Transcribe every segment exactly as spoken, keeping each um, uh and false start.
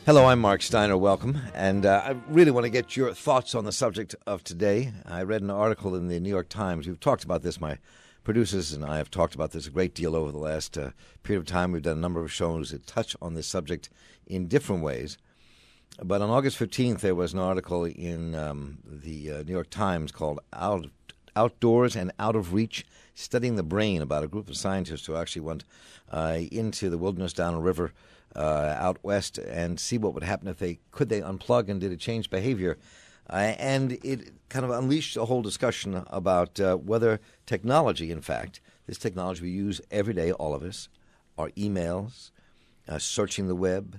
Hello, I'm Mark Steiner. Welcome. And uh, I really want to get your thoughts on the subject of today. I read an article in the New York Times. We've talked about this. My producers and I have talked about this a great deal over the last uh, period of time. We've done a number of shows that touch on this subject in different ways. But on August fifteenth, there was an article in um, the uh, New York Times called Out, Outdoors and Out of Reach, Studying the Brain, about a group of scientists who actually went uh, into the wilderness down a river Uh, out west and see what would happen if they could they unplug and did it change behavior. Uh, and it kind of unleashed a whole discussion about uh, whether technology, in fact, this technology we use every day, all of us, our emails, uh, searching the web,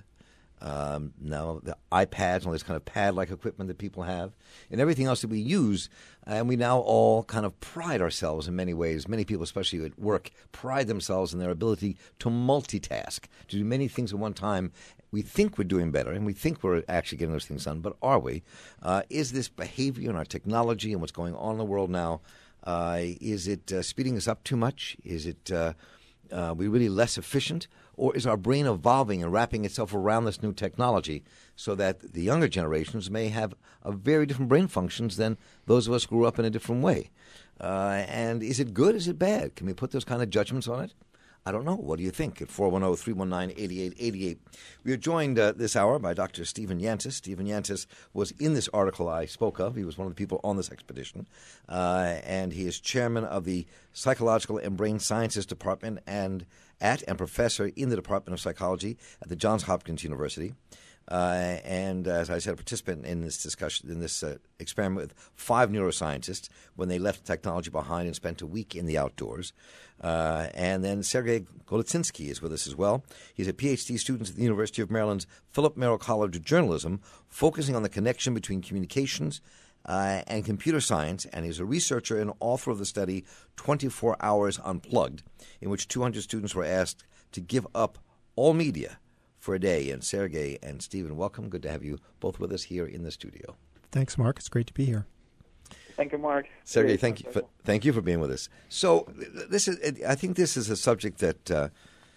um, now the iPads, all this kind of pad-like equipment that people have, and everything else that we use, and we now all kind of pride ourselves in many ways. Many people, especially at work, pride themselves in their ability to multitask, to do many things at one time. We think we're doing better, and we think we're actually getting those things done, but are we? Uh, is this behavior in our technology and what's going on in the world now, uh, is it uh, speeding us up too much? Is it uh, uh, we really less efficient? Or is our brain evolving and wrapping itself around this new technology so that the younger generations may have a very different brain functions than those of us who grew up in a different way? Uh, and is it good? Is it bad? Can we put those kind of judgments on it? I don't know. What do you think? At four one zero, three one nine, eight eight eight eight. We are joined uh, this hour by Doctor Stephen Yantis. Stephen Yantis was in this article I spoke of. He was one of the people on this expedition. Uh, and he is chairman of the Psychological and Brain Sciences Department and at and professor in the Department of Psychology at the Johns Hopkins University. Uh, and uh, as I said, a participant in this discussion, in this uh, experiment with five neuroscientists when they left technology behind and spent a week in the outdoors. Uh, and then Sergei Golitsynskiy is with us as well. He's a P H D student at the University of Maryland's Philip Merrill College of Journalism, focusing on the connection between communications uh, and computer science, and he's a researcher and author of the study twenty-four hours Unplugged, in which two hundred students were asked to give up all media for a day. And Sergei and Stephen, welcome. Good to have you both with us here in the studio. Thanks, Mark. It's great to be here. Thank you, Mark. Sergei, thank you for thank you for being with us. So, this is I think this is a subject that uh,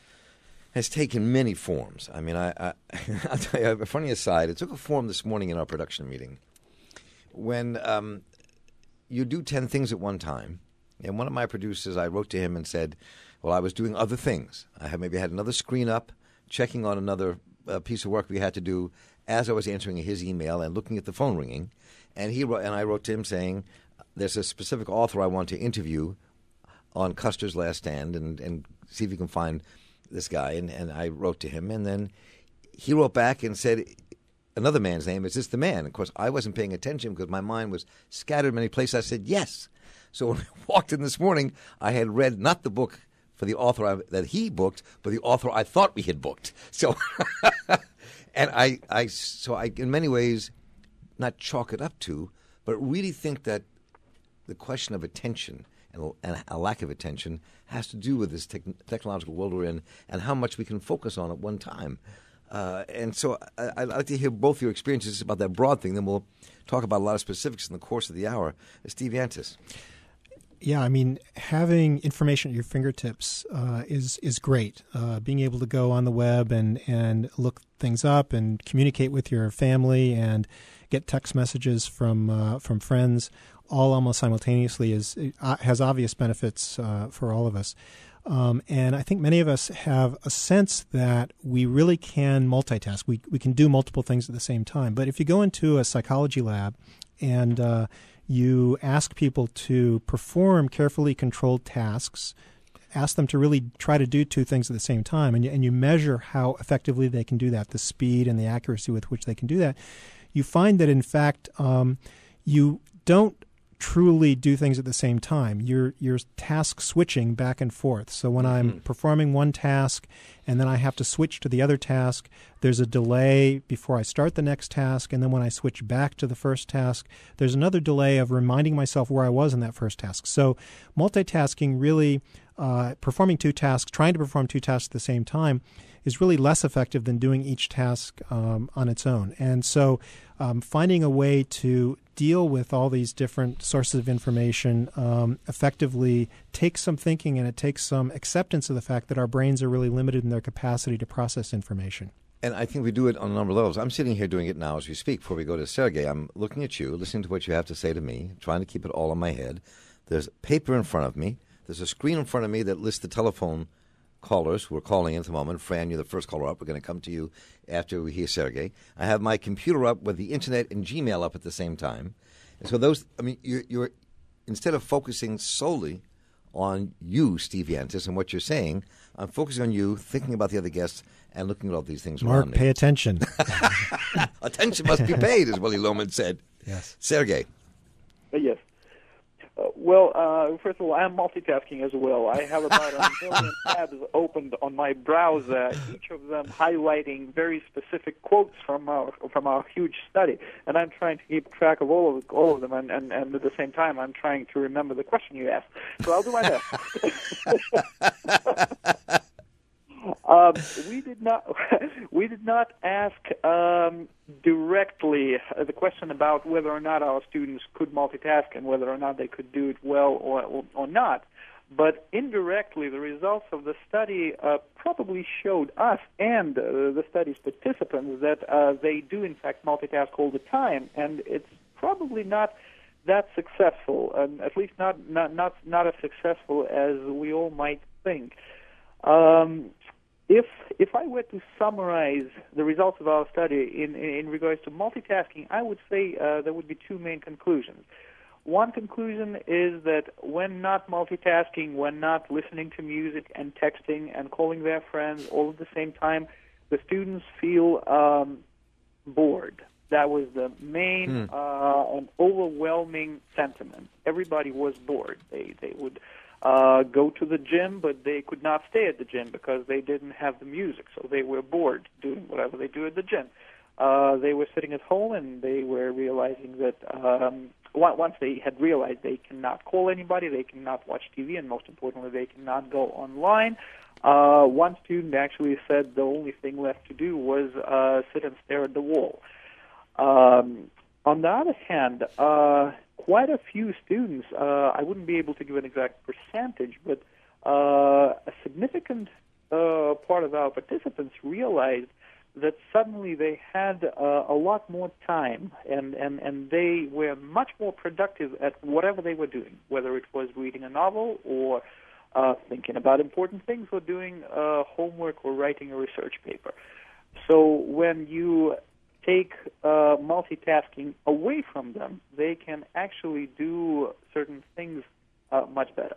has taken many forms. I mean, I, I I'll tell you a funny aside. It took a form this morning in our production meeting when um, you do ten things at one time. And one of my producers, I wrote to him and said, "Well, I was doing other things. I had maybe had another screen up, checking on another uh, piece of work we had to do as I was answering his email and looking at the phone ringing." And he wrote, and I wrote to him saying, "There's a specific author I want to interview on Custer's Last Stand, and, and see if you can find this guy." And, and I wrote to him, and then he wrote back and said, "Another man's name, is this the man?" Of course, I wasn't paying attention because my mind was scattered many places. I said, "Yes." So when I walked in this morning, I had read not the book for the author I, that he booked, but the author I thought we had booked. So, and I, I, so I, in many ways, not chalk it up to, but really think that the question of attention and, and a lack of attention has to do with this te- technological world we're in and how much we can focus on at one time. Uh, and so I, I'd like to hear both your experiences about that broad thing. Then we'll talk about a lot of specifics in the course of the hour. Steve Yantis. Yeah, I mean, having information at your fingertips uh, is is great. Uh, being able to go on the web and, and look things up and communicate with your family and get text messages from uh, from friends, all almost simultaneously, is uh, has obvious benefits uh, for all of us. Um, and I think many of us have a sense that we really can multitask. We we can do multiple things at the same time. But if you go into a psychology lab and uh, you ask people to perform carefully controlled tasks, ask them to really try to do two things at the same time, and you, and you measure how effectively they can do that, the speed and the accuracy with which they can do that, you find that, in fact, um, you don't truly do things at the same time. You're you're task switching back and forth. So when mm-hmm. I'm performing one task and then I have to switch to the other task, there's a delay before I start the next task, and then when I switch back to the first task, there's another delay of reminding myself where I was in that first task. So multitasking really, uh, performing two tasks, trying to perform two tasks at the same time is really less effective than doing each task um, on its own. And so um, finding a way to deal with all these different sources of information um, effectively takes some thinking, and it takes some acceptance of the fact that our brains are really limited in their capacity to process information. And I think we do it on a number of levels. I'm sitting here doing it now as we speak. Before we go to Sergey, I'm looking at you, listening to what you have to say to me, trying to keep it all in my head. There's paper in front of me. There's a screen in front of me that lists the telephone callers who are calling in at the moment. Fran, you're the first caller up. We're going to come to you after we hear Sergey. I have my computer up with the Internet and Gmail up at the same time. And so those, I mean, you're, you're instead of focusing solely on you, Steve Yantis, and what you're saying, I'm focusing on you, thinking about the other guests, and looking at all these things Mark, around me. pay attention. Attention must be paid, as Willie Loman said. Yes. Sergey. Uh, yes. Uh, well, uh, first of all, I'm multitasking as well. I have about a million tabs opened on my browser, each of them highlighting very specific quotes from our from our huge study, and I'm trying to keep track of all of all of them. And, and, and at the same time, I'm trying to remember the question you asked. So I'll do my best. Um, we did not. We did not ask um, directly uh, the question about whether or not our students could multitask and whether or not they could do it well or or, or not. But indirectly, the results of the study uh, probably showed us and uh, the study's participants that uh, they do in fact multitask all the time, and it's probably not that successful, and at least not not not not as successful as we all might think. Um, If if I were to summarize the results of our study in, in regards to multitasking, I would say uh, there would be two main conclusions. One conclusion is that when not multitasking, when not listening to music and texting and calling their friends all at the same time, the students feel um, bored. That was the main hmm. uh, and overwhelming sentiment. Everybody was bored. They they would Uh, go to the gym, but they could not stay at the gym because they didn't have the music, so they were bored doing whatever they do at the gym. Uh, they were sitting at home, and they were realizing that um, once they had realized they cannot call anybody, they cannot watch T V, and most importantly, they cannot go online. Uh, one student actually said the only thing left to do was uh, sit and stare at the wall. Um, on the other hand, uh, quite a few students, uh, I wouldn't be able to give an exact percentage, but uh, a significant uh, part of our participants realized that suddenly they had uh, a lot more time, and, and, and they were much more productive at whatever they were doing, whether it was reading a novel or uh, thinking about important things or doing uh, homework or writing a research paper. So when you take uh, multitasking away from them, they can actually do certain things uh, much better.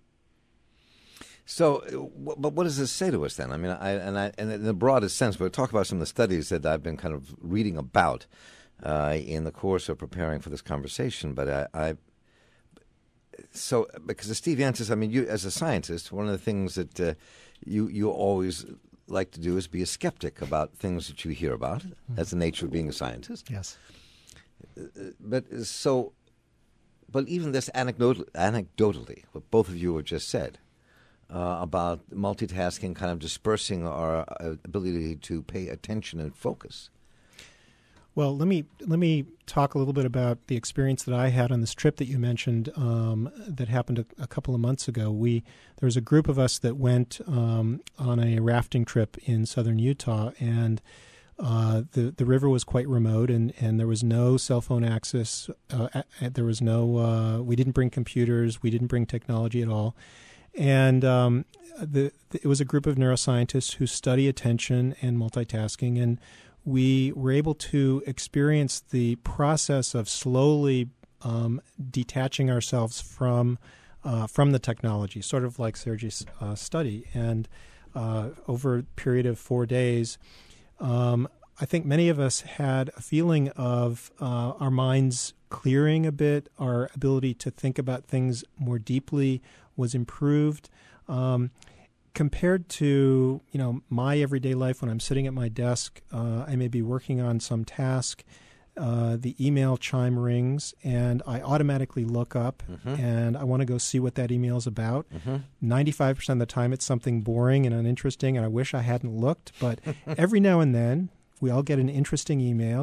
So, but what does this say to us then? I mean, I, and, I, and in the broadest sense, we'll talk about some of the studies that I've been kind of reading about uh, in the course of preparing for this conversation. But I, I so because Steve Yantis, I mean, you as a scientist, one of the things that uh, you you always like to do is be a skeptic about things that you hear about. Mm-hmm. That's the nature of being a scientist. Yes. Uh, but so, but even this anecdotal, anecdotally, what both of you have just said uh, about multitasking, kind of dispersing our uh, ability to pay attention and focus. Well, let me let me talk a little bit about the experience that I had on this trip that you mentioned um, that happened a, a couple of months ago. We there was a group of us that went um, on a rafting trip in southern Utah, and uh, the the river was quite remote, and, and there was no cell phone access. Uh, there was no. Uh, we didn't bring computers. We didn't bring technology at all, and um, the, the it was a group of neuroscientists who study attention and multitasking, and we were able to experience the process of slowly um, detaching ourselves from uh, from the technology, sort of like Sergey's uh, study. And uh, over a period of four days, um, I think many of us had a feeling of uh, our minds clearing a bit, our ability to think about things more deeply was improved. Um, Compared to, you know, my everyday life when I'm sitting at my desk, uh, I may be working on some task, uh, the email chime rings, and I automatically look up, mm-hmm. and I want to go see what that email is about. Mm-hmm. ninety-five percent of the time it's something boring and uninteresting, and I wish I hadn't looked. But every now and then we all get an interesting email,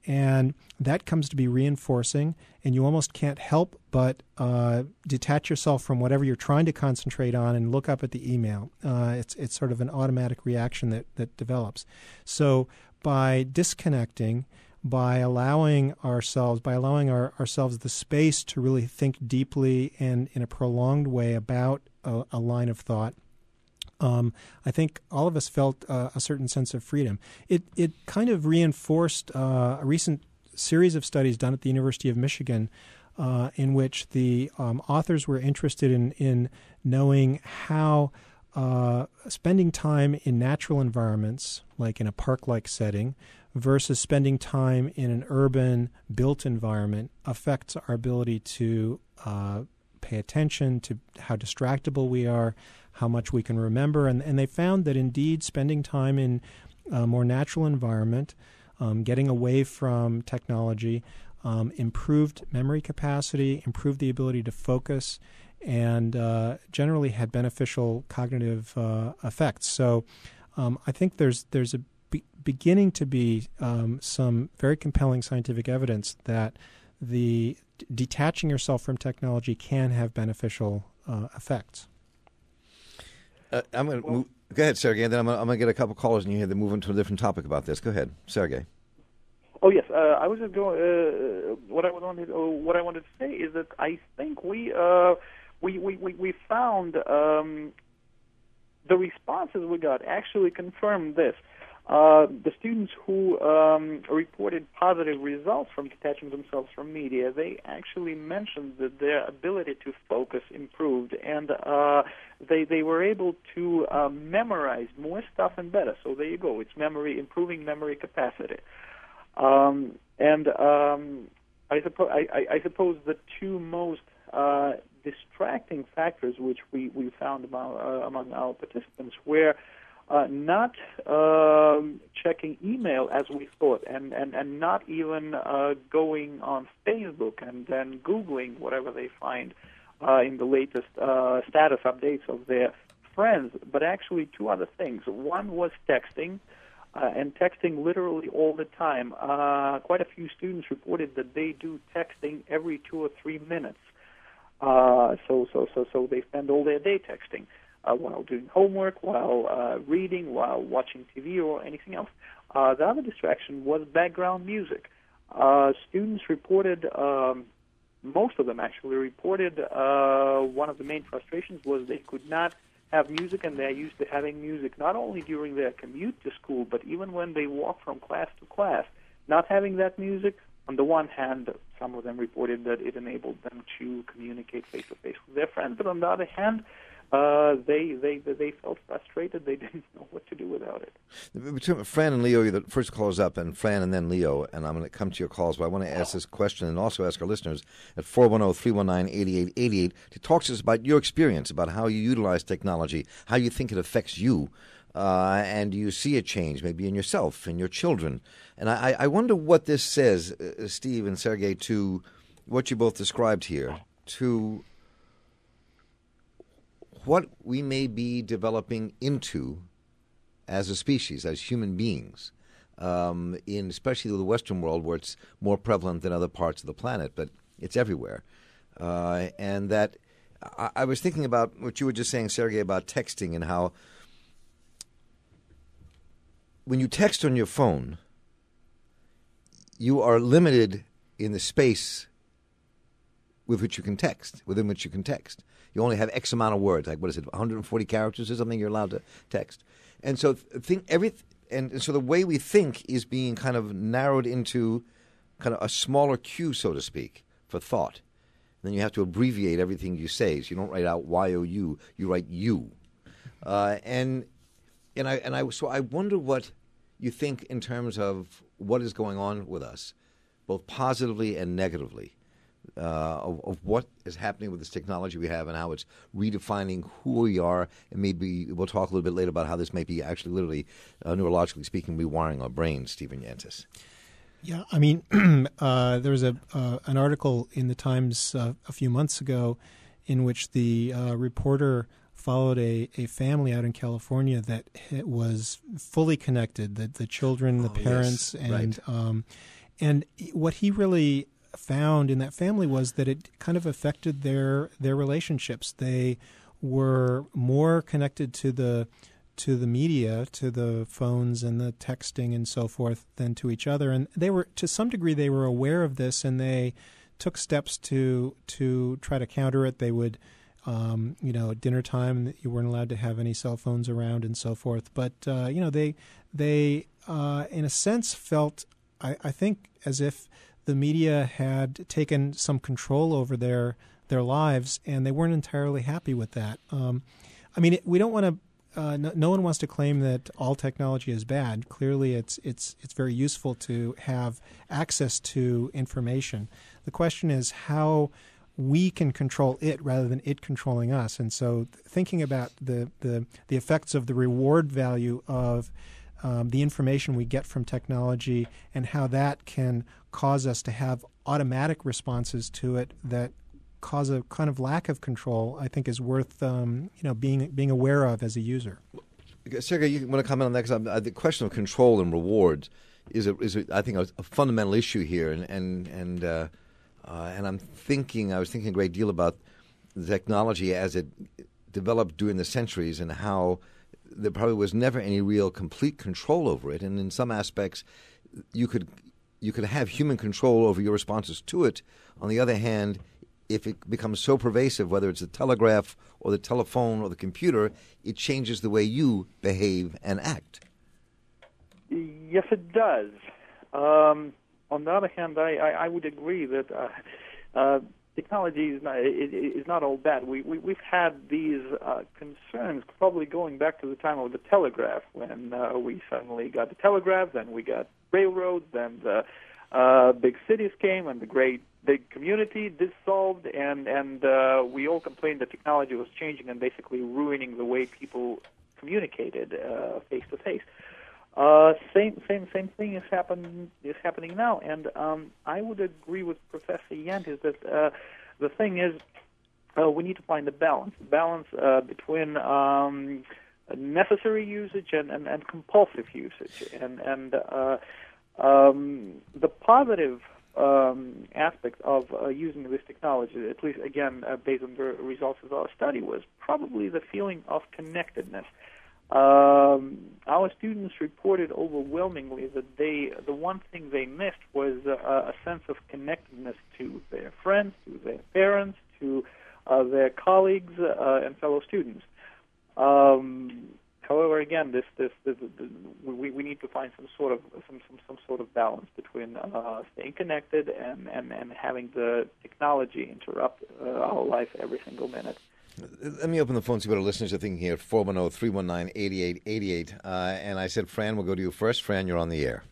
And that comes to be reinforcing, and you almost can't help but uh, detach yourself from whatever you're trying to concentrate on and look up at the email. Uh, it's it's sort of an automatic reaction that, that develops. So by disconnecting, by allowing ourselves, by allowing our, ourselves the space to really think deeply and in a prolonged way about a, a line of thought, Um, I think all of us felt uh, a certain sense of freedom. It it kind of reinforced uh, a recent series of studies done at the University of Michigan uh, in which the um, authors were interested in, in knowing how uh, spending time in natural environments, like in a park-like setting, versus spending time in an urban, built environment affects our ability to uh, pay attention to how distractible we are, how much we can remember. And, and they found that indeed spending time in a more natural environment, um, getting away from technology, um, improved memory capacity, improved the ability to focus, and uh, generally had beneficial cognitive uh, effects. So um, I think there's there's a be- beginning to be um, some very compelling scientific evidence that the d- detaching yourself from technology can have beneficial uh, effects. Uh, I'm going to move. Go ahead, Sergey. And then I'm going to get a couple callers, and you have to move into a different topic about this. Go ahead, Sergey. Oh yes, uh, I was just going. Uh, what I wanted, uh, what I wanted to say is that I think we uh, we, we, we we found um, the responses we got actually confirmed this. Uh, the students who um, reported positive results from detaching themselves from media, they actually mentioned that their ability to focus improved, and uh, they they were able to uh, memorize more stuff and better. So there you go. It's memory, improving memory capacity. Um, and um, I, suppo- I, I, I suppose the two most uh, distracting factors which we, we found among, uh, among our participants were Uh, not um, checking email as we thought, and, and, and not even uh, going on Facebook and then Googling whatever they find uh, in the latest uh, status updates of their friends, but actually two other things. One was texting, uh, and texting literally all the time. Uh, quite a few students reported that they do texting every two or three minutes. Uh, so, so, so, so they spend all their day texting. Uh, while doing homework, while uh, reading, while watching T V or anything else. Uh, the other distraction was background music. Uh, students reported, um, most of them actually reported, uh, one of the main frustrations was they could not have music, and they're used to having music not only during their commute to school, but even when they walk from class to class. Not having that music, on the one hand, some of them reported that it enabled them to communicate face-to-face with their friends, but on the other hand, Uh, they, they they felt frustrated. They didn't know what to do without it. Between Fran and Leo, the first caller's up, and Fran and then Leo, and I'm going to come to your calls, but I want to ask this question and also ask our listeners at four one zero, three one nine, eight eight eight eight to talk to us about your experience, about how you utilize technology, how you think it affects you, uh, and do you see a change maybe in yourself, in your children. And I, I wonder what this says, uh, Steve and Sergey, to what you both described here, to what we may be developing into as a species, as human beings, um, in especially the Western world where it's more prevalent than other parts of the planet, but it's everywhere. Uh, and that I, I was thinking about what you were just saying, Sergey, about texting and how when you text on your phone, you are limited in the space with which you can text, within which you can text. You only have X amount of words, like what is it, one hundred forty characters or something you're allowed to text. And so think every and so the way we think is being kind of narrowed into kind of a smaller queue, so to speak, for thought. And then you have to abbreviate everything you say. So you don't write out Y O U, you write you. Uh, and and I and I so I wonder what you think in terms of what is going on with us, both positively and negatively. Uh, of, of what is happening with this technology we have and how it's redefining who we are, and maybe we'll talk a little bit later about how this may be actually literally, uh, neurologically speaking, rewiring our brains, Stephen Yantis. Yeah, I mean, uh, there was a uh, an article in the Times uh, a few months ago in which the uh, reporter followed a, a family out in California that was fully connected, the, the children, the oh, parents, yes. and right. um, and what he really found in that family was that it kind of affected their their relationships. They were more connected to the to the media, to the phones and the texting and so forth, than to each other. And they were, to some degree, they were aware of this, and they took steps to to try to counter it. They would, um, you know, at dinner time, you weren't allowed to have any cell phones around and so forth. But uh, you know, they they uh, in a sense felt, I, I think, as if the media had taken some control over their their lives, and they weren't entirely happy with that. Um, I mean, it, we don't want to. Uh, no, no one wants to claim that all technology is bad. Clearly, it's it's it's very useful to have access to information. The question is how we can control it rather than it controlling us. And so, thinking about the the, the effects of the reward value of um, the information we get from technology, and how that can cause us to have automatic responses to it that cause a kind of lack of control, I think is worth um, you know being being aware of as a user. Sergey, you want to comment on that? Because uh, the question of control and rewards is, a, is a, I think, a, a fundamental issue here, and and and uh, uh, and I'm thinking, I was thinking a great deal about the technology as it developed during the centuries, and how there probably was never any real complete control over it, and in some aspects, you could you could have human control over your responses to it. On the other hand, if it becomes so pervasive, whether it's the telegraph or the telephone or the computer, it changes the way you behave and act. Yes, it does. Um, on the other hand, I, I, I would agree that uh, uh, technology is not, it, it is not all bad. We, we, we've had these uh, concerns probably going back to the time of the telegraph, when uh, we suddenly got the telegraph, then we got railroads, then the uh, big cities came, and the great big community dissolved, and and uh, we all complained that technology was changing and basically ruining the way people communicated uh, face to face. Uh, same same same thing is happen is happening now, and um, I would agree with Professor Yent is that uh, the thing is uh, we need to find a balance, balance uh, between um, necessary usage and, and, and compulsive usage, and and uh, um, the positive Um, aspect of uh, using this technology, at least again uh, based on the results of our study, was probably the feeling of connectedness. Um, our students reported overwhelmingly that they, the one thing they missed was uh, a sense of connectedness to their friends, to their parents, to uh, their colleagues uh, and fellow students. Um, However, again, this, this, this, this we, we need to find some sort of some, some, some sort of balance between uh, staying connected and, and, and having the technology interrupt uh, our life every single minute. Let me open the phone, see what our listeners are thinking here. four one zero, three one nine, eight eight eight eight. Uh, and I said, Fran, we'll go to you first. Fran, you're on the air.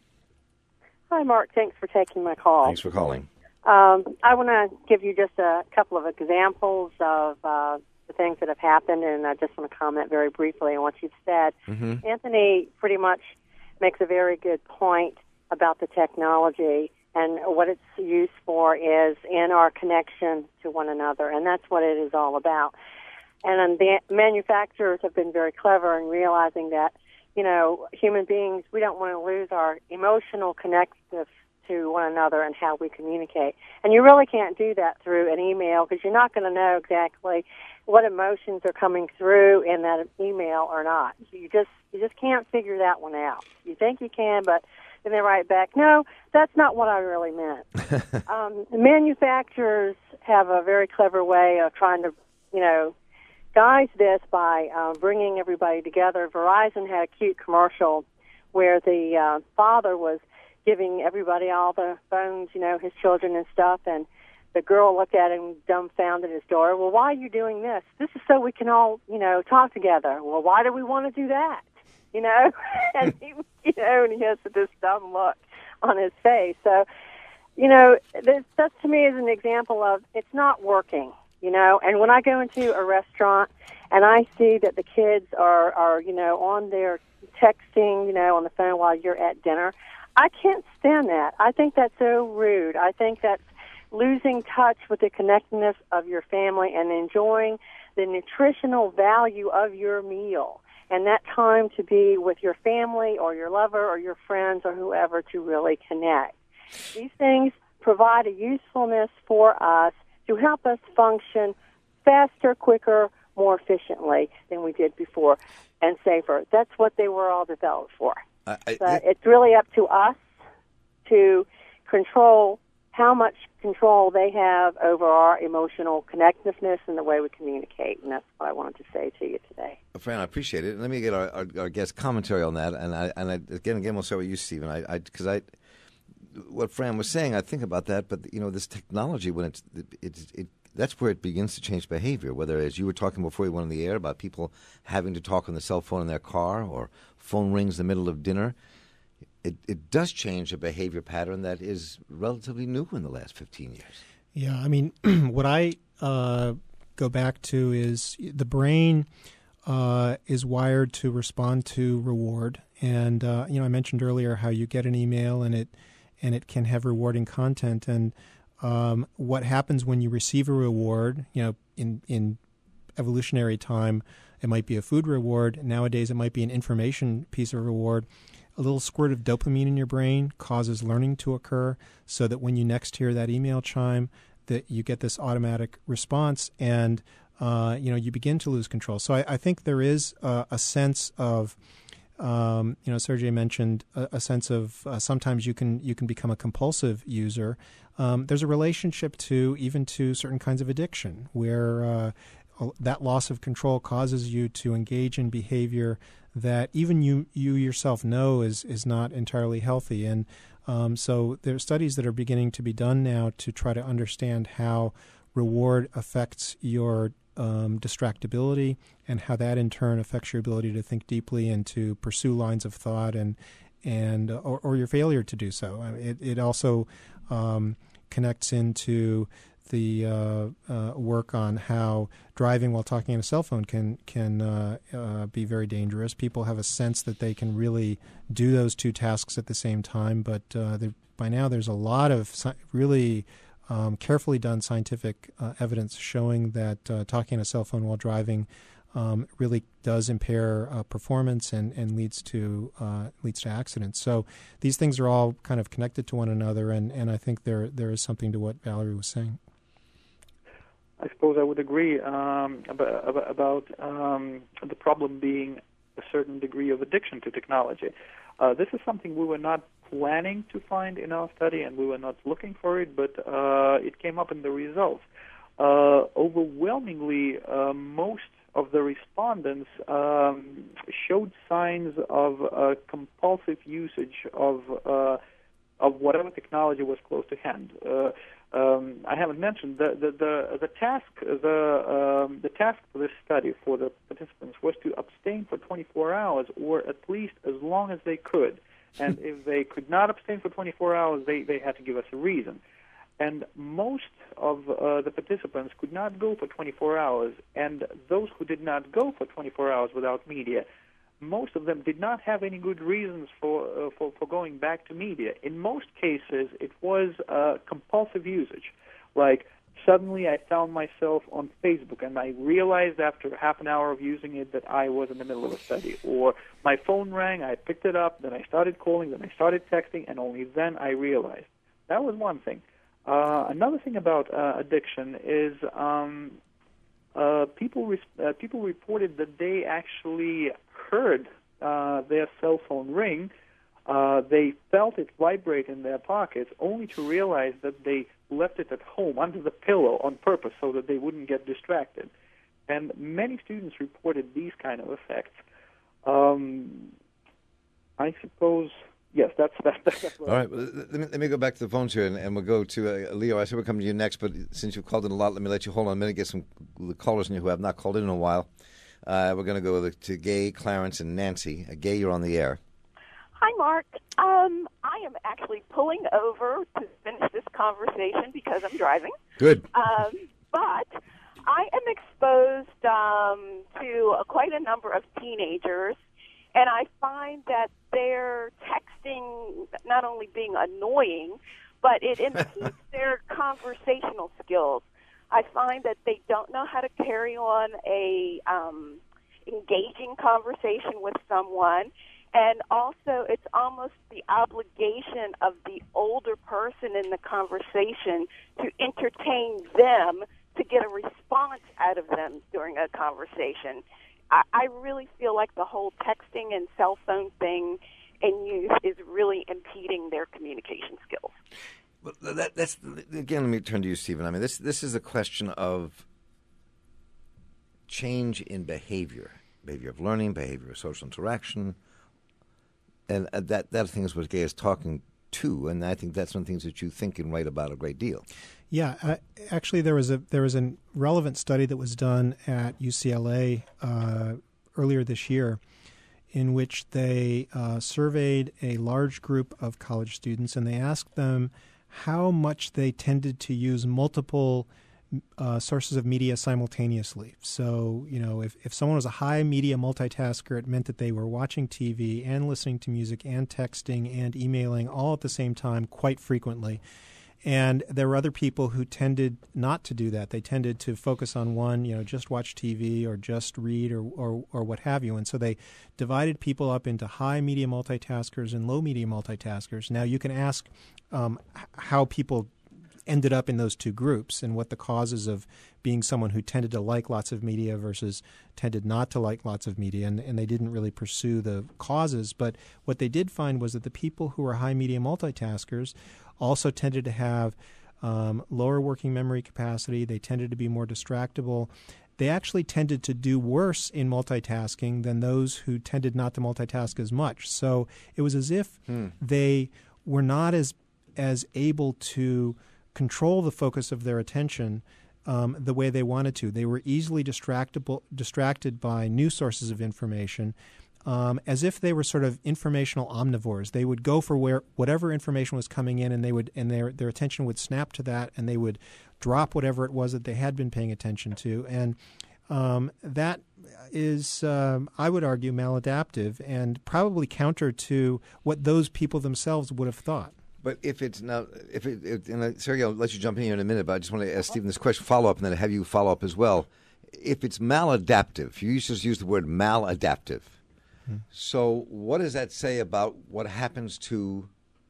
Hi, Mark. Thanks for taking my call. Thanks for calling. Um, I want to give you just a couple of examples of uh, the things that have happened, and I just want to comment very briefly on what you've said. Mm-hmm. Anthony pretty much makes a very good point about the technology, and what it's used for is in our connection to one another, and that's what it is all about. And the manufacturers have been very clever in realizing that, you know, human beings, we don't want to lose our emotional connective to one another and how we communicate. And you really can't do that through an email, because you're not going to know exactly what emotions are coming through in that email or not. You just you just can't figure that one out. You think you can, but then they write back, no, that's not what I really meant. um, manufacturers have a very clever way of trying to, you know, guise this by uh, bringing everybody together. Verizon had a cute commercial where the uh, father was giving everybody all the phones, you know, his children and stuff, and the girl looked at him dumbfounded, his daughter. Well, why are you doing this? This is so we can all, you know, talk together. Well, why do we want to do that? You know, and he, you know, and he has this dumb look on his face. So, you know, this, that to me is an example of it's not working. You know, and when I go into a restaurant and I see that the kids are, are, you know, on their texting, you know, on the phone while you're at dinner, I can't stand that. I think that's so rude. I think that's losing touch with the connectedness of your family and enjoying the nutritional value of your meal and that time to be with your family or your lover or your friends or whoever to really connect. These things provide a usefulness for us to help us function faster, quicker, more efficiently than we did before, and safer. That's what they were all developed for. I, I, but it's really up to us to control how much control they have over our emotional connectiveness and the way we communicate, and that's what I wanted to say to you today. Fran, I appreciate it. Let me get our, our, our guest commentary on that, and I, and I, again, again, we'll start with you, Stephen. I, because I, I, what Fran was saying, I think about that, but you know, this technology, when it's, it, it, it that's where it begins to change behavior. Whether, as you were talking before you went on the air about people having to talk on the cell phone in their car, or phone rings in the middle of dinner. It, it does change a behavior pattern that is relatively new in the last fifteen years. Yeah, I mean, what I uh, go back to is the brain uh, is wired to respond to reward. And, uh, you know, I mentioned earlier how you get an email and it and it can have rewarding content. And um, what happens when you receive a reward, you know, in, in evolutionary time, it might be a food reward. Nowadays, it might be an information piece of reward. A little squirt of dopamine in your brain causes learning to occur so that when you next hear that email chime, that you get this automatic response and, uh, you know, you begin to lose control. So I, I think there is uh, a sense of, um, you know, Sergey mentioned a, a sense of uh, sometimes you can you can become a compulsive user. Um, there's a relationship to even to certain kinds of addiction where uh, that loss of control causes you to engage in behavior that even you you yourself know is is not entirely healthy. And um, so there are studies that are beginning to be done now to try to understand how reward affects your um, distractibility and how that in turn affects your ability to think deeply and to pursue lines of thought and and or, or your failure to do so. It, it also um, connects into the uh, uh, work on how driving while talking on a cell phone can can uh, uh, be very dangerous. People have a sense that they can really do those two tasks at the same time, but uh, by now there's a lot of sci- really um, carefully done scientific uh, evidence showing that uh, talking on a cell phone while driving um, really does impair uh, performance and, and leads to uh, leads to accidents. So these things are all kind of connected to one another, and, and I think there there is something to what Valerie was saying. I suppose I would agree um, about, about um, the problem being a certain degree of addiction to technology. Uh, this is something we were not planning to find in our study, and we were not looking for it, but uh, it came up in the results. Uh, overwhelmingly, uh, most of the respondents um, showed signs of uh, compulsive usage of uh, of whatever technology was close to hand. Uh, Um, I haven't mentioned the the the, the task the um, the task for this study for the participants was to abstain for twenty-four hours, or at least as long as they could. And if they could not abstain for twenty-four hours, they, they had to give us a reason. And most of uh, the participants could not go for twenty-four hours, and those who did not go for twenty-four hours without media, most of them did not have any good reasons for, uh, for for going back to media. In most cases, it was uh, compulsive usage. Like, suddenly I found myself on Facebook, and I realized after half an hour of using it that I was in the middle of a study. Or my phone rang, I picked it up, then I started calling, then I started texting, and only then I realized. That was one thing. Uh, another thing about uh, addiction is um, uh, people res- uh, people reported that they actually heard uh, their cell phone ring. Uh, they felt it vibrate in their pockets, only to realize that they left it at home under the pillow on purpose so that they wouldn't get distracted. And many students reported these kind of effects. Um, I suppose, yes, that's that. That's All right, well, let me, let me go back to the phones here, and, and we'll go to uh, Leo. I said we'll come to you next, but since you've called in a lot, let me let you hold on a minute, get some callers in here who have not called in in a while. Uh, we're going to go to Gay, Clarence, and Nancy. Uh, Gay, you're on the air. Hi, Mark. Um, I am actually pulling over to finish this conversation because I'm driving. Good. Um, but I am exposed um, to uh, quite a number of teenagers, and I find that they're texting not only being annoying, but it impedes their conversational skills. I find that they don't know how to carry on a um, engaging conversation with someone, And also, it's almost the obligation of the older person in the conversation to entertain them, to get a response out of them during a conversation. I, I really feel like the whole texting and cell phone thing in youth is really impeding their communication skills. Well, that, that's again. Let me turn to you, Stephen. I mean, this this is a question of change in behavior, behavior of learning, behavior of social interaction, and uh, that that thing is what Gay is talking to. And I think that's one of the things that you think and write about a great deal. Yeah, uh, actually, there was a there was a relevant study that was done at U C L A uh, earlier this year, in which they uh, surveyed a large group of college students, and they asked them how much they tended to use multiple uh, sources of media simultaneously. So, you know, if, if someone was a high media multitasker, it meant that they were watching T V and listening to music and texting and emailing all at the same time quite frequently. And there were other people who tended not to do that. They tended to focus on one, you know, just watch T V or just read or, or, or what have you. And so they divided people up into high media multitaskers and low media multitaskers. Now, you can ask um, how people ended up in those two groups and what the causes of being someone who tended to like lots of media versus tended not to like lots of media, and, and they didn't really pursue the causes. But what they did find was that the people who were high media multitaskers also tended to have um, lower working memory capacity. They tended to be more distractible. They actually tended to do worse in multitasking than those who tended not to multitask as much. So it was as if hmm. they were not as as able to control the focus of their attention um, the way they wanted to. They were easily distractible, distracted by new sources of information, um, as if they were sort of informational omnivores. They would go for where whatever information was coming in, and they would and their their attention would snap to that, and they would drop whatever it was that they had been paying attention to. And um, that is, um, I would argue, maladaptive and probably counter to what those people themselves would have thought. But if it's now, if it, it and Sergey, I'll let you jump in here in a minute, but I just want to ask Stephen this question, follow up, and then have you follow up as well. If it's maladaptive, you just use the word maladaptive. Hmm. So what does that say about what happens to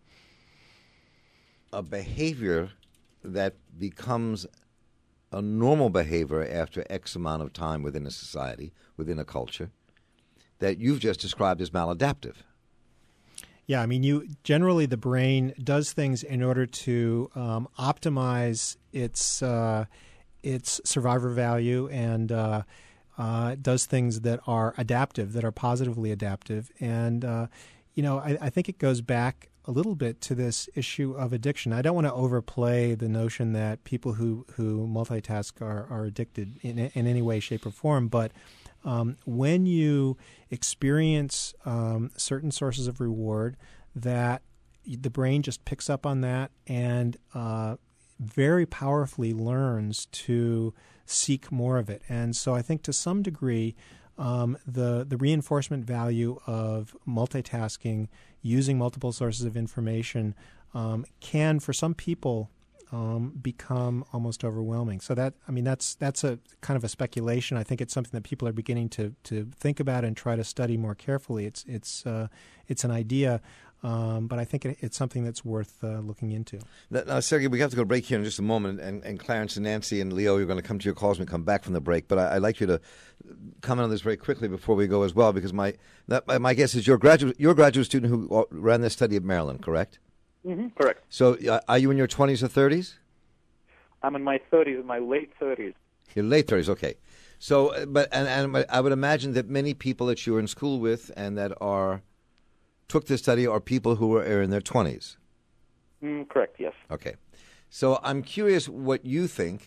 a behavior that becomes a normal behavior after X amount of time within a society, within a culture, that you've just described as maladaptive? Yeah, I mean, you generally the brain does things in order to um, optimize its uh, its survivor value, and uh, uh, does things that are adaptive, that are positively adaptive. And uh, you know, I, I think it goes back a little bit to this issue of addiction. I don't want to overplay the notion that people who who multitask are are addicted in in any way, shape, or form, but Um, when you experience um, certain sources of reward, that the brain just picks up on that and uh, very powerfully learns to seek more of it. And so I think to some degree, um, the, the reinforcement value of multitasking, using multiple sources of information, um, can, for some people, Um, become almost overwhelming. So that, I mean, that's that's a kind of a speculation. I think it's something that people are beginning to, to think about and try to study more carefully. It's it's uh, it's an idea, um, but I think it, it's something that's worth uh, looking into. Now, now, Sergey, we have to go to break here in just a moment, and, and Clarence and Nancy and Leo, you're going to come to your calls when we come back from the break. But I, I'd like you to comment on this very quickly before we go as well, because my that, my guess is you're a graduate, you're a graduate student who ran this study at Maryland, correct? Mm-hmm, correct. So uh, are you in your twenties or thirties? I'm in my thirties, in my late thirties. Your late thirties, okay. So, but and, and I would imagine that many people that you were in school with and that are took this study are people who are in their twenties. Mm, correct, yes. Okay. So I'm curious what you think,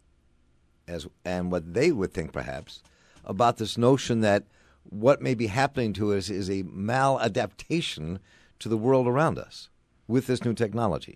as and what they would think perhaps, about this notion that what may be happening to us is a maladaptation to the world around us with this new technology.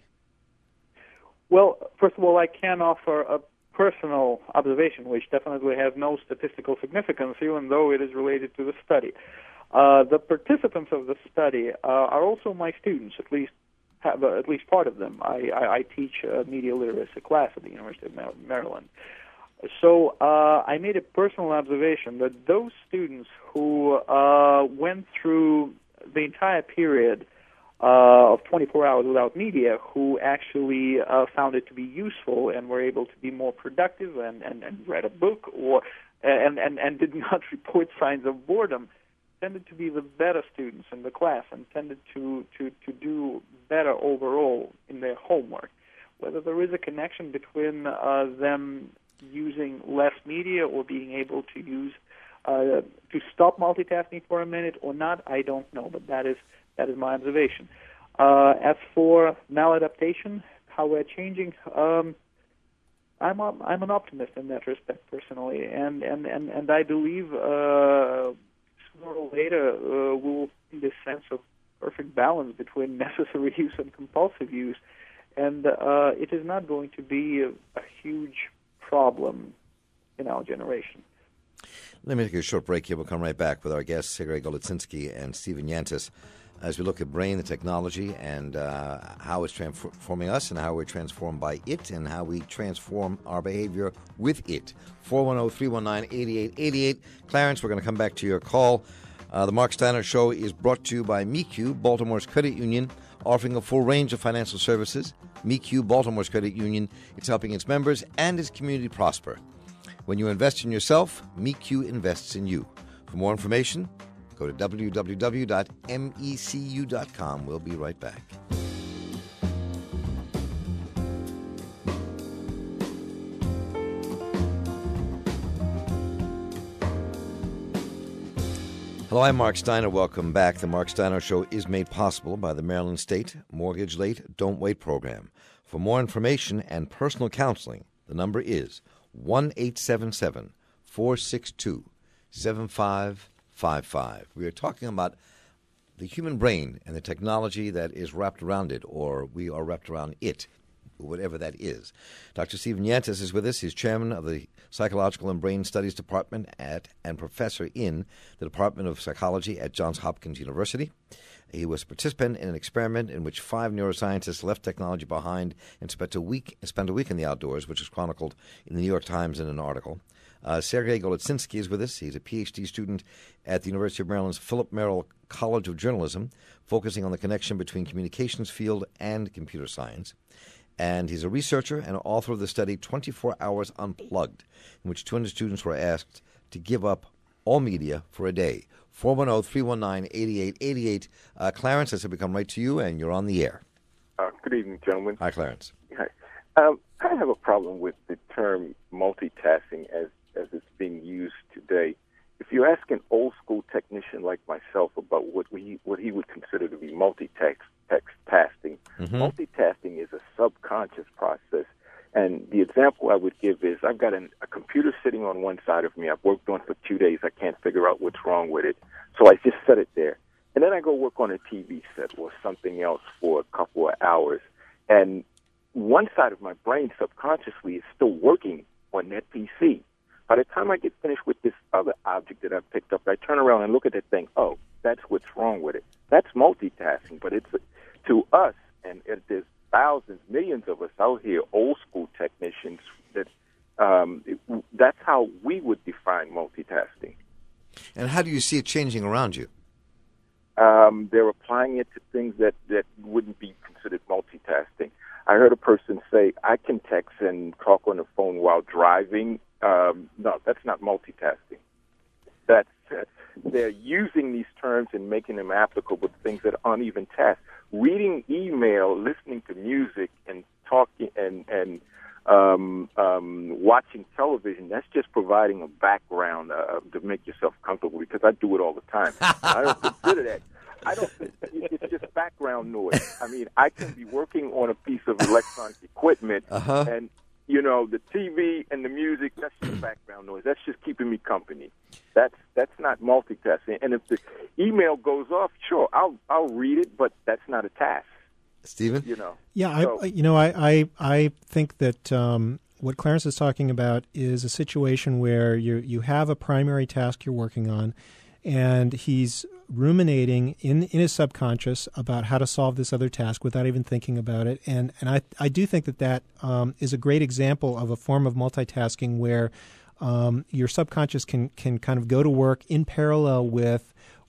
Well, first of all, I can offer a personal observation, which definitely has no statistical significance, even though it is related to the study. Uh, the participants of the study uh, are also my students, at least have, uh, at least part of them. I, I, I teach a media literacy class at the University of Maryland. So uh, I made a personal observation that those students who uh, went through the entire period uh, of twenty-four hours without media who actually uh, found it to be useful and were able to be more productive and, and, and read a book or and, and, and did not report signs of boredom tended to be the better students in the class and tended to, to, to do better overall in their homework. Whether there is a connection between uh, them using less media or being able to use uh, to stop multitasking for a minute or not, I don't know, but that is that is my observation. Uh, as for maladaptation, how we're changing, um, I'm a, I'm an optimist in that respect personally, and and, and, and I believe uh, sooner or later uh, we will see this sense of perfect balance between necessary use and compulsive use, and uh, it is not going to be a, a huge problem in our generation. Let me take a short break here. We'll come right back with our guests, Sergei Golitsynskiy and Stephen Yantis, as we look at brain, the technology, and uh, how it's transforming us and how we're transformed by it and how we transform our behavior with it. four one zero, three one nine, eight eight eight eight. Clarence, we're going to come back to your call. Uh, the Mark Steiner Show is brought to you by M E Q, Baltimore's credit union, offering a full range of financial services. M E Q, Baltimore's credit union, it's helping its members and its community prosper. When you invest in yourself, M E Q invests in you. For more information, go to w w w dot m e c u dot com. We'll be right back. Hello, I'm Mark Steiner. Welcome back. The Mark Steiner Show is made possible by the Maryland State Mortgage Late Don't Wait program. For more information and personal counseling, the number is one eight seven seven, four six two, seven five five five. We are talking about the human brain and the technology that is wrapped around it, or we are wrapped around it, whatever that is. Doctor Stephen Yantis is with us. He's chairman of the Psychological and Brain Studies Department at and professor in the Department of Psychology at Johns Hopkins University. He was a participant in an experiment in which five neuroscientists left technology behind and spent a week spent a week in the outdoors, which is chronicled in the New York Times in an article. Uh, Sergei Golitsynskiy is with us. He's a P H D student at the University of Maryland's Philip Merrill College of Journalism, focusing on the connection between communications field and computer science. And he's a researcher and author of the study twenty-four hours Unplugged, in which two hundred students were asked to give up all media for a day. four one zero, three one nine, eight eight eight eight. Uh, Clarence, I said we come right to you, and you're on the air. Uh, good evening, gentlemen. Hi, Clarence. Hi. Um, I have a problem with the term multitasking as, as it's being used today. If you ask an old-school technician like myself about what we what he would consider to be multitasking, mm-hmm. multitasking is a subconscious process. And the example I would give is I've got an, a computer sitting on one side of me. I've worked on it for two days. I can't figure out what's wrong with it. So I just set it there. And then I go work on a T V set or something else for a couple of hours. And one side of my brain subconsciously is still working on that P C. By the time I get finished with this other object that I've picked up, I turn around and look at that thing. Oh, that's what's wrong with it. That's multitasking. But it's to us, and it, there's thousands, millions of us out here, old school technicians, that um, it, that's how we would define multitasking. And how do you see it changing around you? Um, they're applying it to things that, that wouldn't be considered multitasking. I heard a person say, I can text and talk on the phone while driving. Um, no, that's not multitasking. That's, uh, they're using these terms and making them applicable to things that aren't even tasks. Reading email, listening to music, and talking and and um, um, watching television, that's just providing a background uh, to make yourself comfortable, because I do it all the time. I don't consider that. I don't. It's just background noise. I mean, I can be working on a piece of electronic equipment, uh-huh. and you know, the T V and the music, that's just background noise. That's just keeping me company. That's that's not multitasking. And if the email goes off, sure, I'll I'll read it, but that's not a task. Stephen? You know. Yeah, so. I you know, I I, I think that um, what Clarence is talking about is a situation where you you have a primary task you're working on, and he's ruminating in, in his subconscious about how to solve this other task without even thinking about it. And and I, I do think that that um, is a great example of a form of multitasking where um, your subconscious can, can kind of go to work in parallel with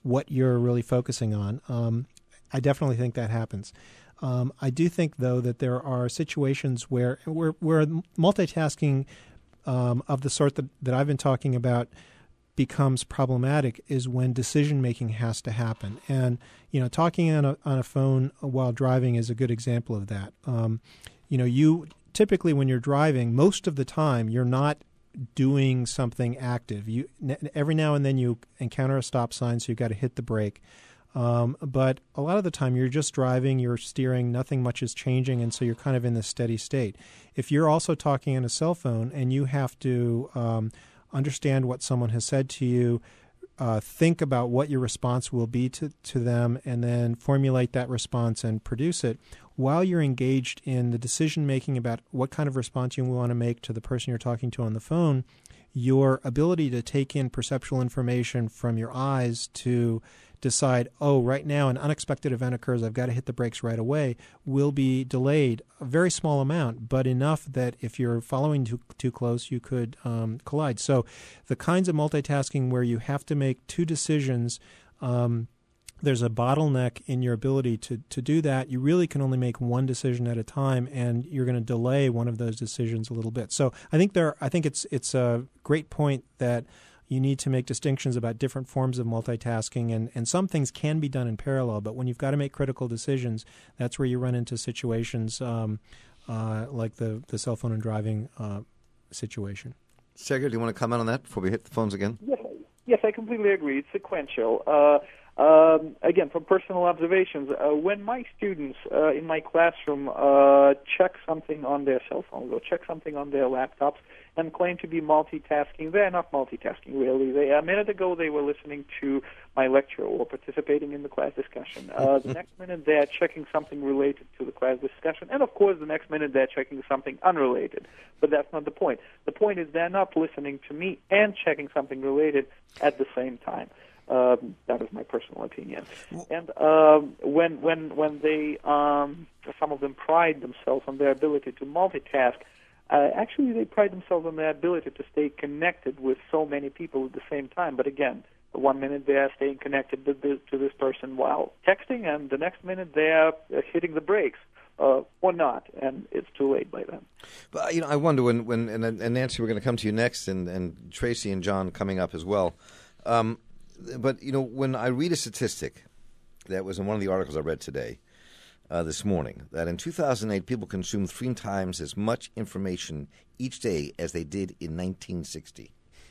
what you're really focusing on. Um, I definitely think that happens. Um, I do think, though, that there are situations where where, where multitasking um, of the sort that, that I've been talking about becomes problematic is when decision-making has to happen. And, you know, talking on a, on a phone while driving is a good example of that. Um, you know, you typically when you're driving, most of the time you're not doing something active. You every now and then you encounter a stop sign, so you've got to hit the brake. Um, but a lot of the time you're just driving, you're steering, nothing much is changing, and so you're kind of in this steady state. If you're also talking on a cell phone and you have to um, understand what someone has said to you, uh, think about what your response will be to, to them, and then formulate that response and produce it, while you're engaged in the decision-making about what kind of response you want to make to the person you're talking to on the phone, your ability to take in perceptual information from your eyes to decide, oh, right now an unexpected event occurs, I've got to hit the brakes right away, will be delayed a very small amount, but enough that if you're following too, too close, you could um, collide. So the kinds of multitasking where you have to make two decisions, um, there's a bottleneck in your ability to, to do that. You really can only make one decision at a time, and you're going to delay one of those decisions a little bit. So I think there, I think it's it's a great point that you need to make distinctions about different forms of multitasking, and, and some things can be done in parallel, but when you've got to make critical decisions, that's where you run into situations um, uh, like the, the cell phone and driving uh, situation. Sergey, do you want to comment on that before we hit the phones again? Yes, yes, I completely agree. It's sequential. Uh, Um, again, from personal observations, uh, when my students uh, in my classroom uh, check something on their cell phones or check something on their laptops and claim to be multitasking, they're not multitasking, really. They, a minute ago, they were listening to my lecture or participating in the class discussion. Uh, the next minute, they're checking something related to the class discussion. And, of course, the next minute, they're checking something unrelated. But that's not the point. The point is they're not listening to me and checking something related at the same time. Um, that is my personal opinion. And um, when when when they um, some of them pride themselves on their ability to multitask, uh, actually they pride themselves on their ability to stay connected with so many people at the same time. But again, one minute they are staying connected to this, to this person while texting, and the next minute they are hitting the brakes. Uh, or not, and it's too late by then. But you know, I wonder when when and, and Nancy, we're going to come to you next, and, and Tracy and John coming up as well. Um, But, you know, when I read a statistic that was in one of the articles I read today, uh, this morning, that in two thousand eight, people consumed three times as much information each day as they did in nineteen sixty.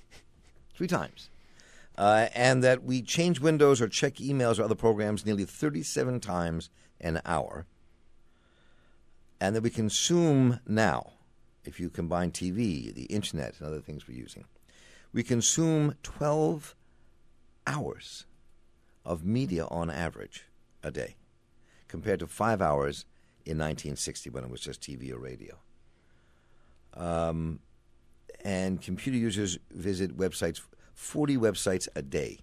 Three times. Uh, and that we change windows or check emails or other programs nearly thirty-seven times an hour. And that we consume now, if you combine T V, the Internet, and other things we're using, we consume twelve hours of media on average a day, compared to five hours in nineteen sixty when it was just T V or radio. Um, and computer users visit websites, forty websites a day.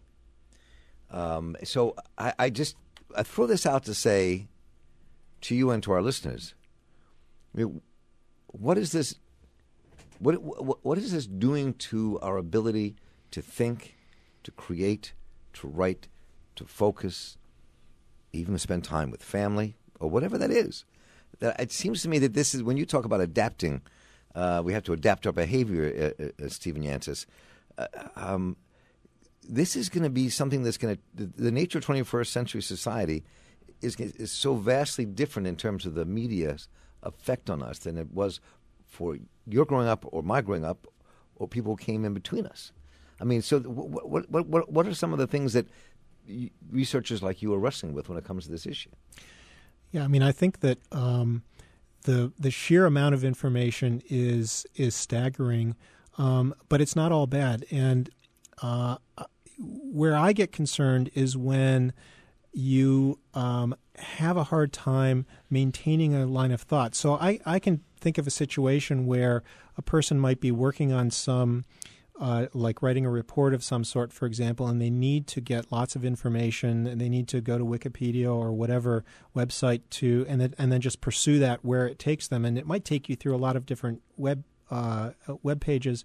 Um, so I, I just I throw this out to say to you and to our listeners, I mean, what is this? What, what what is this doing to our ability to think, to create, to write, to focus, even to spend time with family, or whatever that is? That it seems to me that this is, when you talk about adapting, uh, we have to adapt our behavior, uh, uh, Stephen Yantis. Uh, um, this is going to be something that's going to, the, the nature of twenty-first century society is, is so vastly different in terms of the media's effect on us than it was for your growing up or my growing up or people who came in between us. I mean, so what what what what are some of the things that researchers like you are wrestling with when it comes to this issue? Yeah, I mean, I think that um, the the sheer amount of information is is staggering, um, but it's not all bad. And uh, where I get concerned is when you um, have a hard time maintaining a line of thought. So I, I can think of a situation where a person might be working on some Uh, like writing a report of some sort, for example, and they need to get lots of information, and they need to go to Wikipedia or whatever website to, and then and then just pursue that where it takes them. And it might take you through a lot of different web uh, web pages,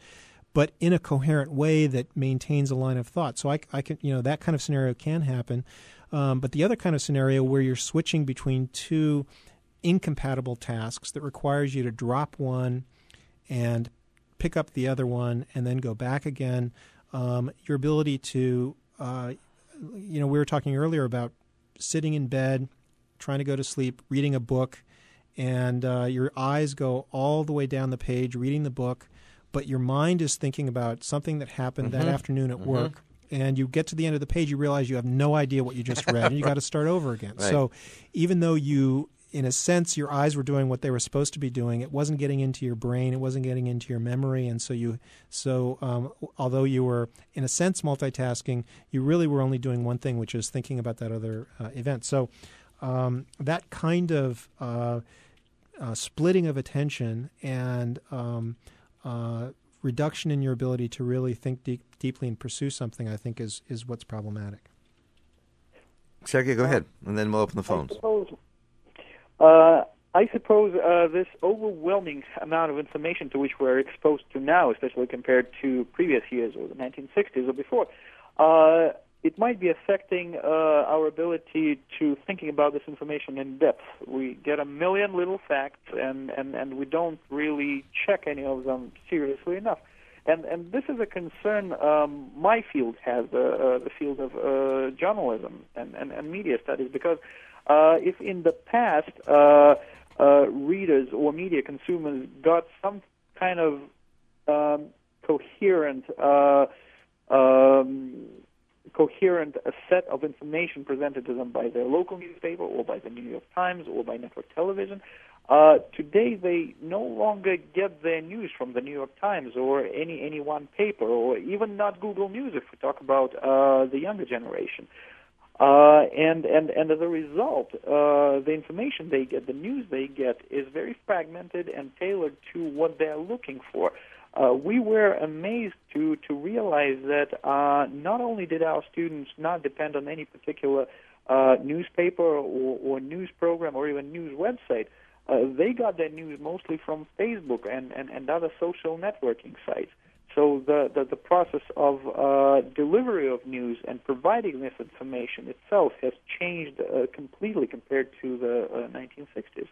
but in a coherent way that maintains a line of thought. So I, I can, you know, that kind of scenario can happen. Um, but the other kind of scenario where you're switching between two incompatible tasks that requires you to drop one and pick up the other one and then go back again, um, your ability to, uh, you know, we were talking earlier about sitting in bed, trying to go to sleep, reading a book, and uh, your eyes go all the way down the page reading the book, but your mind is thinking about something that happened mm-hmm. that afternoon at mm-hmm. work, and you get to the end of the page, you realize you have no idea what you just read, and you got to start over again. Right. So even though you, in a sense, your eyes were doing what they were supposed to be doing, it wasn't getting into your brain, it wasn't getting into your memory, and so you, so um, although you were, in a sense, multitasking, you really were only doing one thing, which is thinking about that other uh, event. So um, that kind of uh, uh, splitting of attention and um, uh, reduction in your ability to really think deep, deeply and pursue something, I think, is is what's problematic. Sergey, go ahead, and then we'll open the phones. I suppose, uh, I suppose uh, this overwhelming amount of information to which we're exposed to now, especially compared to previous years or the nineteen sixties or before, uh, it might be affecting uh, our ability to thinking about this information in depth. We get a million little facts, and, and, and we don't really check any of them seriously enough. And and this is a concern um, my field has, uh, uh, the field of uh, journalism and, and, and media studies, because uh, if in the past uh, uh, readers or media consumers got some kind of um, coherent uh, um, coherent a set of information presented to them by their local newspaper or by the New York Times or by network television, Uh, today they no longer get their news from the New York Times or any, any one paper, or even not Google News if we talk about uh, the younger generation. Uh, and, and, and as a result, uh, the information they get, the news they get, is very fragmented and tailored to what they're looking for. Uh, we were amazed to, to realize that uh, not only did our students not depend on any particular uh, newspaper or, or news program or even news website, Uh, they got their news mostly from Facebook and, and, and other social networking sites. So the, the, the process of uh, delivery of news and providing this information itself has changed uh, completely compared to the uh, nineteen sixties.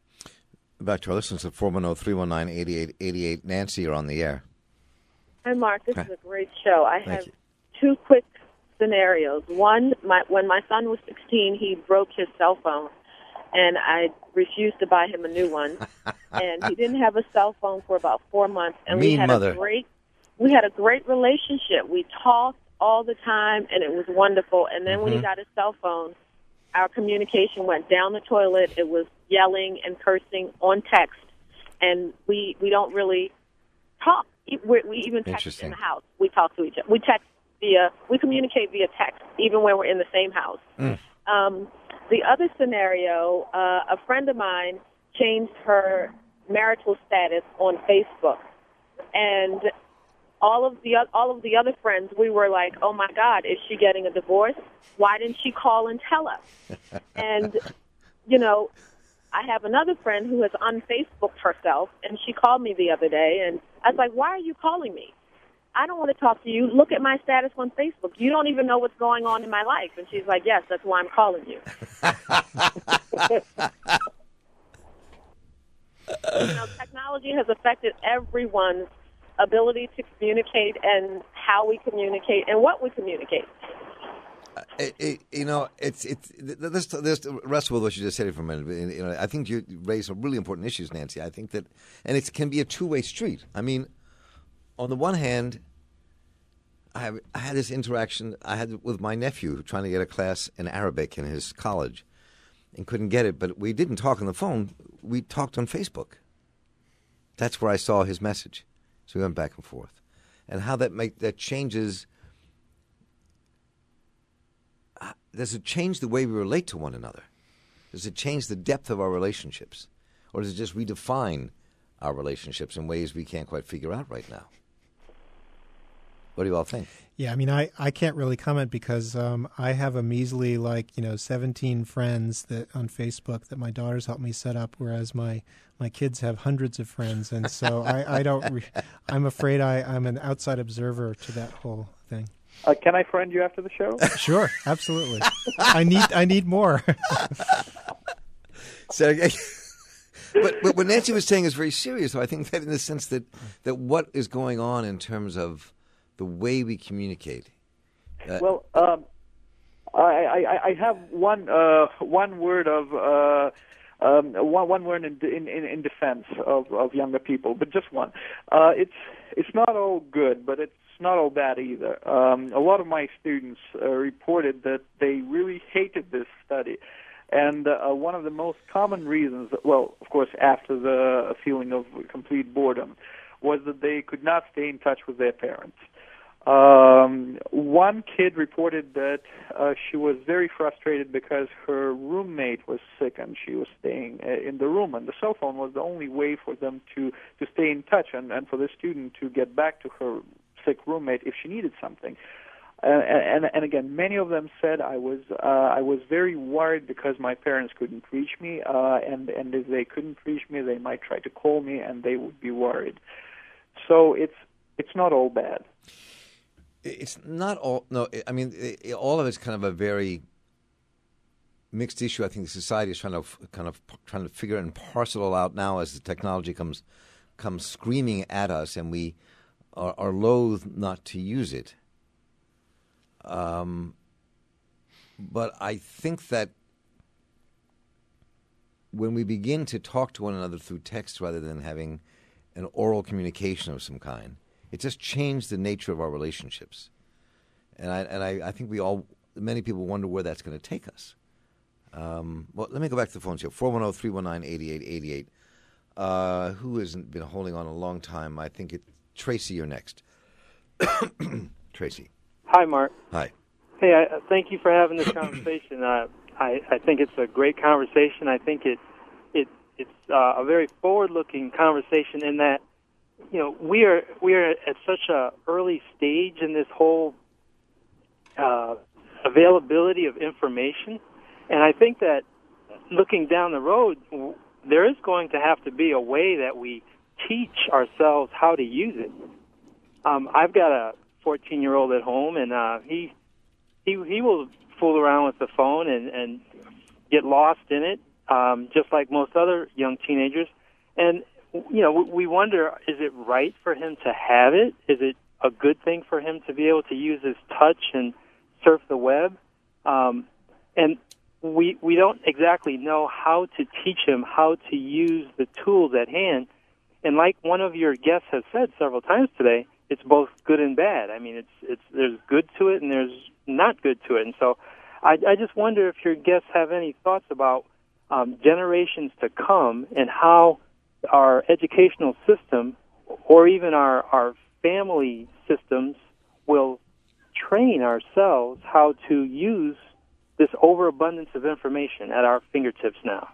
Back to our listeners at four one zero, three one nine, eight eight eight eight. Nancy, you're on the air. Hi, Mark. This Hi. is a great show. I Thank have you. two quick scenarios. One, my, when my son was sixteen, he broke his cell phone, and I refused to buy him a new one. And he didn't have a cell phone for about four months. And Mean we had mother. a great, we had a great relationship. We talked all the time, and it was wonderful. And then mm-hmm. when he got his cell phone, our communication went down the toilet. It was yelling and cursing on text, and we we don't really talk. We, we even text in the house. We talk to each other. We text via, we communicate via text, even when we're in the same house. Mm. Um, The other scenario, uh, a friend of mine changed her marital status on Facebook, and all of the all of the other friends, we were like, "Oh my God, is she getting a divorce? Why didn't she call and tell us?" And you know, I have another friend who has unFacebooked herself, and she called me the other day, and I was like, "Why are you calling me? I don't want to talk to you. Look at my status on Facebook. You don't even know what's going on in my life." And she's like, "Yes, that's why I'm calling you." You know, technology has affected everyone's ability to communicate and how we communicate and what we communicate. Uh, it, it, you know, it's it's this this rest with what you just said for a minute. You know, I think you raised some really important issues, Nancy. I think that, and it can be a two way street. I mean, on the one hand, I, have, I had this interaction I had with my nephew trying to get a class in Arabic in his college and couldn't get it, but we didn't talk on the phone. We talked on Facebook. That's where I saw his message. So we went back and forth. And how that make that changes, uh, does it change the way we relate to one another? Does it change the depth of our relationships? Or does it just redefine our relationships in ways we can't quite figure out right now? What do you all think? Yeah, I mean, I, I can't really comment because um, I have a measly, like, you know, seventeen friends that on Facebook that my daughters helped me set up, whereas my, my kids have hundreds of friends. And so I, I don't, re- I'm afraid I, I'm an outside observer to that whole thing. Uh, can I friend you after the show? Sure, absolutely. I need I need more. So, but, but what Nancy was saying is very serious, though. I think that in the sense that, that what is going on in terms of the way we communicate. Uh, well, um, I, I, I have one uh, one word of uh, um, one one word in in, in defense of, of younger people, but just one. Uh, it's it's not all good, but it's not all bad either. Um, a lot of my students uh, reported that they really hated this study. And uh, one of the most common reasons, well, of course, after the feeling of complete boredom, was that they could not stay in touch with their parents. Um, one kid reported that uh, she was very frustrated because her roommate was sick and she was staying uh, in the room, and the cell phone was the only way for them to, to stay in touch and, and for the student to get back to her sick roommate if she needed something. Uh, and, and again, many of them said I was uh, I was very worried because my parents couldn't reach me, uh, and and if they couldn't reach me, they might try to call me, and they would be worried. So it's it's not all bad. It's not all. No, I mean, it, all of it's kind of a very mixed issue. I think society is trying to kind of trying to figure and parse it all out now as the technology comes comes screaming at us, and we are, are loath not to use it. Um, but I think that when we begin to talk to one another through text rather than having an oral communication of some kind, it just changed the nature of our relationships. And I and I, I think we all, many people wonder where that's going to take us. Um, well, let me go back to the phones here. four one zero, three one nine, eight eight eight eight. Uh, who hasn't been holding on a long time? I think it's Tracy, you're next. Tracy. Hi, Mark. Hi. Hey, I, thank you for having this conversation. Uh, I, I think it's a great conversation. I think it it it's uh, a very forward-looking conversation in that, you know, we are we are at such a early stage in this whole uh, availability of information, and I think that looking down the road, there is going to have to be a way that we teach ourselves how to use it. Um, I've got a fourteen-year-old at home, and uh, he he he will fool around with the phone and, and get lost in it, um, just like most other young teenagers. And you know, we wonder: is it right for him to have it? Is it a good thing for him to be able to use his touch and surf the web? Um, and we we don't exactly know how to teach him how to use the tools at hand. And like one of your guests has said several times today, it's both good and bad. I mean, it's it's there's good to it and there's not good to it. And so I, I just wonder if your guests have any thoughts about um, generations to come and how our educational system or even our, our family systems will train ourselves how to use this overabundance of information at our fingertips now.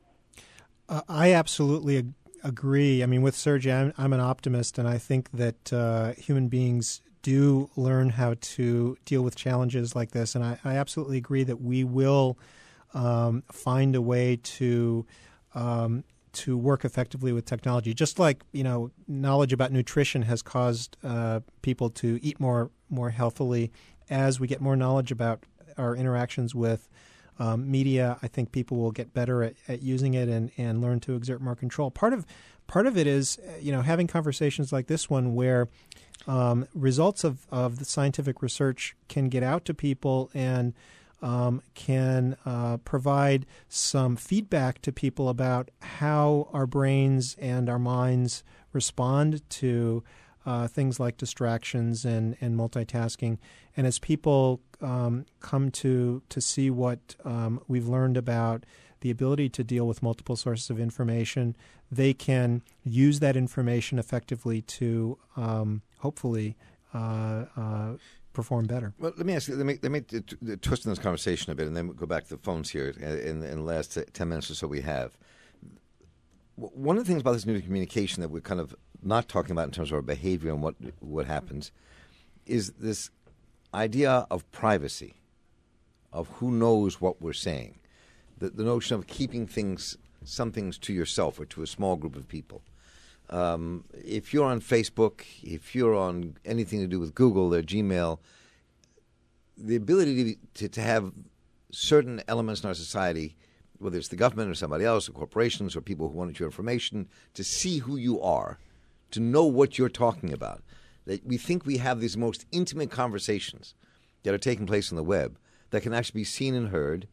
Uh, I absolutely agree. Agree. I mean, with Sergey, I'm, I'm an optimist, and I think that uh, human beings do learn how to deal with challenges like this. And I, I absolutely agree that we will um, find a way to um, to work effectively with technology. Just like, you know, knowledge about nutrition has caused uh, people to eat more more healthily. As we get more knowledge about our interactions with Um, media, I think people will get better at, at using it and, and learn to exert more control. Part of part of it is, you know, having conversations like this one where um, results of, of the scientific research can get out to people and um, can uh, provide some feedback to people about how our brains and our minds respond to uh, things like distractions and, and multitasking. And as people um, come to to see what um, we've learned about the ability to deal with multiple sources of information, they can use that information effectively to um, hopefully uh, uh, perform better. Well, let me ask you. Let me let me t- t- twist in this conversation a bit, and then we'll go back to the phones here in, in the last ten minutes or so we have. One of the things about this new communication that we're kind of not talking about in terms of our behavior and what what happens is this idea of privacy, of who knows what we're saying, the, the notion of keeping things, some things to yourself or to a small group of people. Um, if you're on Facebook, if you're on anything to do with Google or Gmail, the ability to, to, to have certain elements in our society, whether it's the government or somebody else or corporations or people who wanted your information, to see who you are, to know what you're talking about. That we think we have these most intimate conversations that are taking place on the web that can actually be seen and heard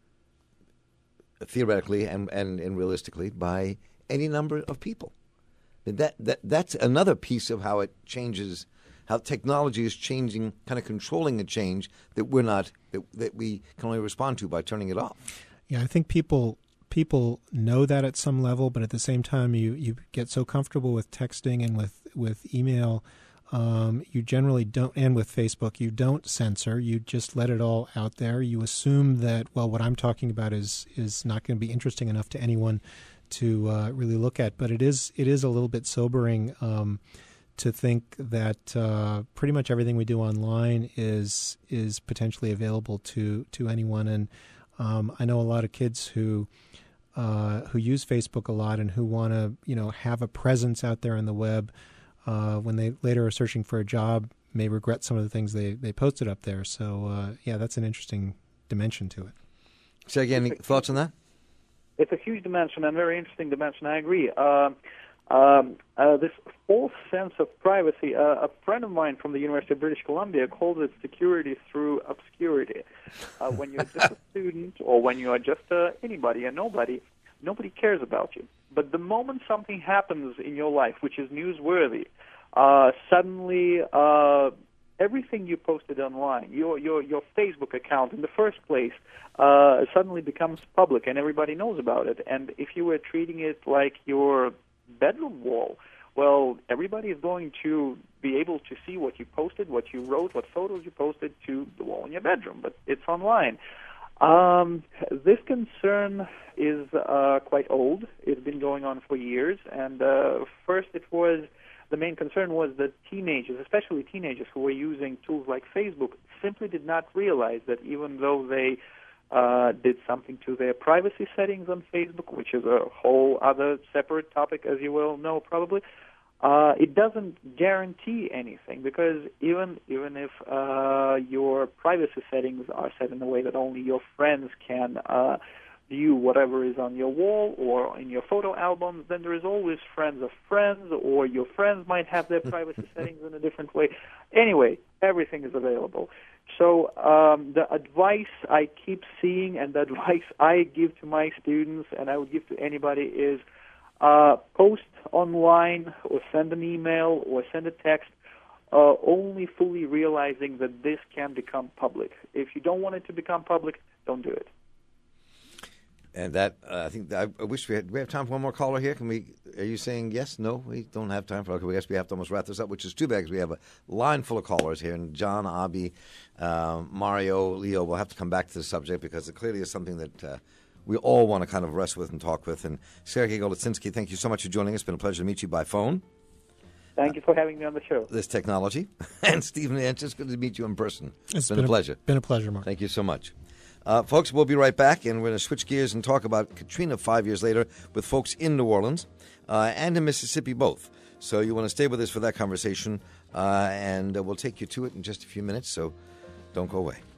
theoretically and, and, and realistically by any number of people. That, that That's another piece of how it changes, how technology is changing, kind of controlling a change that we're not, that, that we can only respond to by turning it off. Yeah, I think people people know that at some level, but at the same time, you, you get so comfortable with texting and with, with email, um, you generally don't, and with Facebook, you don't censor. You just let it all out there. You assume that, well, what I'm talking about is is not going to be interesting enough to anyone to uh, really look at. But it is it is a little bit sobering um, to think that uh, pretty much everything we do online is is potentially available to to anyone. And Um, I know a lot of kids who uh, who use Facebook a lot and who want to, you know, have a presence out there on the web. Uh, when they later are searching for a job, may regret some of the things they, they posted up there. So, uh, yeah, that's an interesting dimension to it. So, again, any thoughts on that? It's a huge dimension and very interesting dimension. I agree. Um, um, uh, this false sense of privacy. Uh, a friend of mine from the University of British Columbia calls it security through obscurity. Uh, when you're just a student or when you are just uh, anybody and nobody, nobody cares about you. But the moment something happens in your life which is newsworthy, uh, suddenly uh, everything you posted online, your, your, your Facebook account in the first place, uh, suddenly becomes public and everybody knows about it. And if you were treating it like your bedroom wall, well, everybody is going to be able to see what you posted, what you wrote, what photos you posted to the wall in your bedroom, but it's online. Um, this concern is uh, quite old. It's been going on for years, and uh, first it was, the main concern was that teenagers, especially teenagers who were using tools like Facebook, simply did not realize that even though they uh, did something to their privacy settings on Facebook, which is a whole other separate topic, as you well know probably, Uh, it doesn't guarantee anything, because even even if uh, your privacy settings are set in a way that only your friends can uh, view whatever is on your wall or in your photo albums, then there is always friends of friends, or your friends might have their privacy settings in a different way. Anyway, everything is available. So um, the advice I keep seeing and the advice I give to my students and I would give to anybody is Uh, post online or send an email or send a text, uh, only fully realizing that this can become public. If you don't want it to become public, don't do it. And that, uh, I think, I, I wish we had, do we have time for one more caller here? Can we, are you saying yes? No, we don't have time for, okay, we guess we have to almost wrap this up, which is too bad because we have a line full of callers here. And John, Abby, uh, Mario, Leo will have to come back to the subject because it clearly is something that uh, we all want to kind of wrestle with and talk with. And Sergei Golitsynskiy, thank you so much for joining us. It's been a pleasure to meet you by phone. Thank you for having me on the show. This technology. And Stephen Inch, it's good to meet you in person. It's, it's been, been a pleasure. Been a pleasure, Mark. Thank you so much. Uh, folks, we'll be right back, and we're going to switch gears and talk about Katrina five years later with folks in New Orleans uh, and in Mississippi both. So you want to stay with us for that conversation, uh, and uh, we'll take you to it in just a few minutes, so don't go away.